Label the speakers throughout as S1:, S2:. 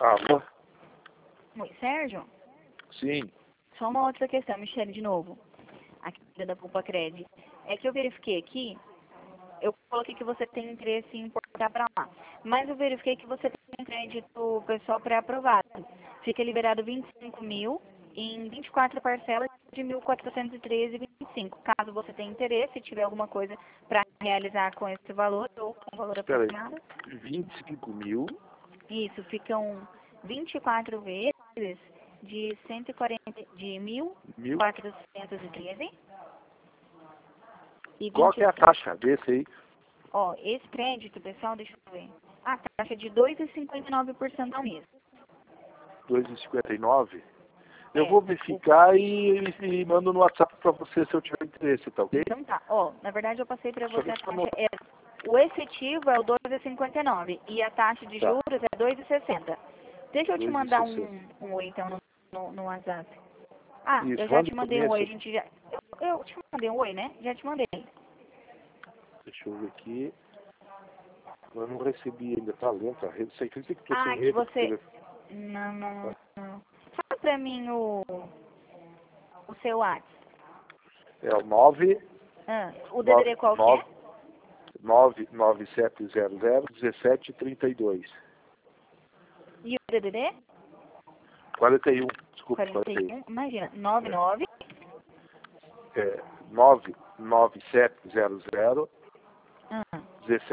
S1: Alô?
S2: Oi, Sérgio?
S1: Sim.
S2: Só uma outra questão, Michele, de novo. Aqui da Poupa Cred. É que eu verifiquei aqui, eu coloquei que você tem interesse em importar para lá. Mas eu verifiquei que você tem crédito pessoal pré-aprovado. Fica liberado 25 mil em 24 parcelas de 1.413,25. Caso você tenha interesse, tiver alguma coisa para realizar com esse valor ou com valor
S1: Espera aí.
S2: aproximado.
S1: 25 mil.
S2: Isso, ficam 24 vezes de 140 de
S1: Mil.
S2: 1.413 e
S1: Qual que é a
S2: 25.
S1: taxa desse aí?
S2: Ó, esse crédito, pessoal, deixa eu ver. A taxa é de 2,59% ao mês.
S1: 2,59? Eu
S2: É,
S1: vou verificar e mando no WhatsApp pra você se eu tiver interesse, tá ok?
S2: então tá. Ó, na verdade eu passei para
S1: Só
S2: você a
S1: deixa eu
S2: taxa.
S1: anotar.
S2: O efetivo é o 2,59 e a taxa de
S1: Tá.
S2: juros é 2,60. Deixa eu te mandar
S1: 2,60.
S2: um oi, então, no WhatsApp. Ah,
S1: Isso,
S2: eu já
S1: manda
S2: te
S1: por
S2: mandei um oi, a
S1: nesse.
S2: gente já... Eu te mandei um oi, né? Já te mandei.
S1: Deixa eu ver aqui. Eu não recebi ainda, tá lento a rede. Sei que tô sem
S2: Ah, que
S1: rede.
S2: você... Não. Fala pra mim o seu WhatsApp.
S1: É o 9
S2: O DDD qual que é?
S1: 997001732.
S2: E o DDD?
S1: 41, desculpa, 41.
S2: 41, imagina, 99.
S1: É 997001732.
S2: Ah,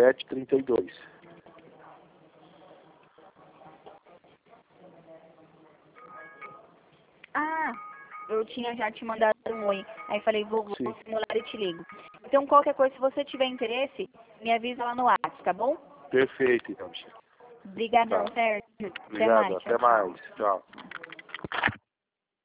S2: Ah, eu tinha já te mandado um oi. Aí falei, vou
S1: Sim,
S2: simular e te ligo. Então, qualquer coisa, se você tiver interesse, me avisa lá no WhatsApp, tá bom?
S1: perfeito, então.
S2: Obrigadão,
S1: Tá.
S2: Sérgio. Até
S1: Obrigado,
S2: mais. Tchau,
S1: até
S2: tchau.
S1: mais. Tchau.